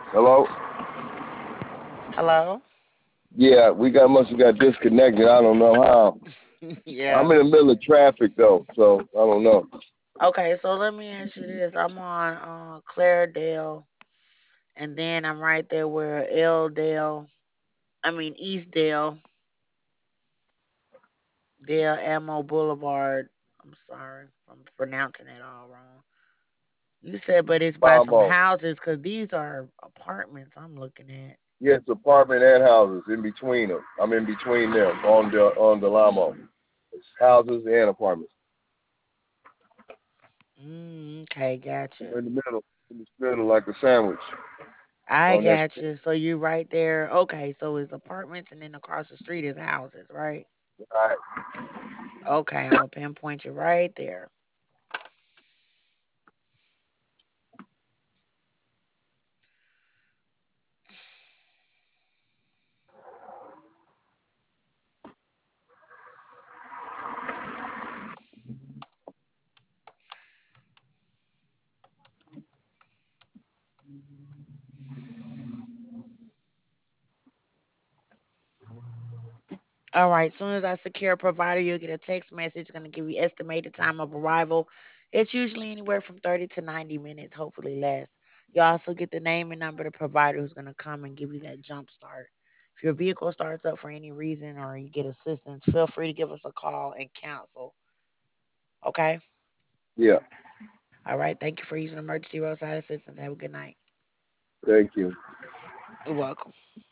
Hello? Hello? Yeah, we got must have got disconnected. I don't know how. Yeah. I'm in the middle of traffic though, so I don't know. Okay, so let me ask you this. I'm on Claredale, and then I'm right there where Eastdale, Dale Ammo Boulevard. I'm sorry if I'm pronouncing it all wrong. You said, but it's by some Lamo. houses because these are apartments I'm looking at. Yes, apartment and houses in between them. I'm in between them on the Lamo. It's houses and apartments. Okay, gotcha. I'm in the middle. In the middle like a sandwich I on that gotcha. So you right there. Okay, so it's apartments and then across the street is houses, right? side. Okay, I'm gonna pinpoint you right there. All right. Soon as I secure a provider, you'll get a text message going to give you estimated time of arrival. It's usually anywhere from 30 to 90 minutes, hopefully less. You also get the name and number of the provider who's going to come and give you that jump start. If your vehicle starts up for any reason or you get assistance, feel free to give us a call and cancel. Okay. Yeah, All right. Thank you for using emergency roadside assistance. Have a good night. thank you. You're welcome.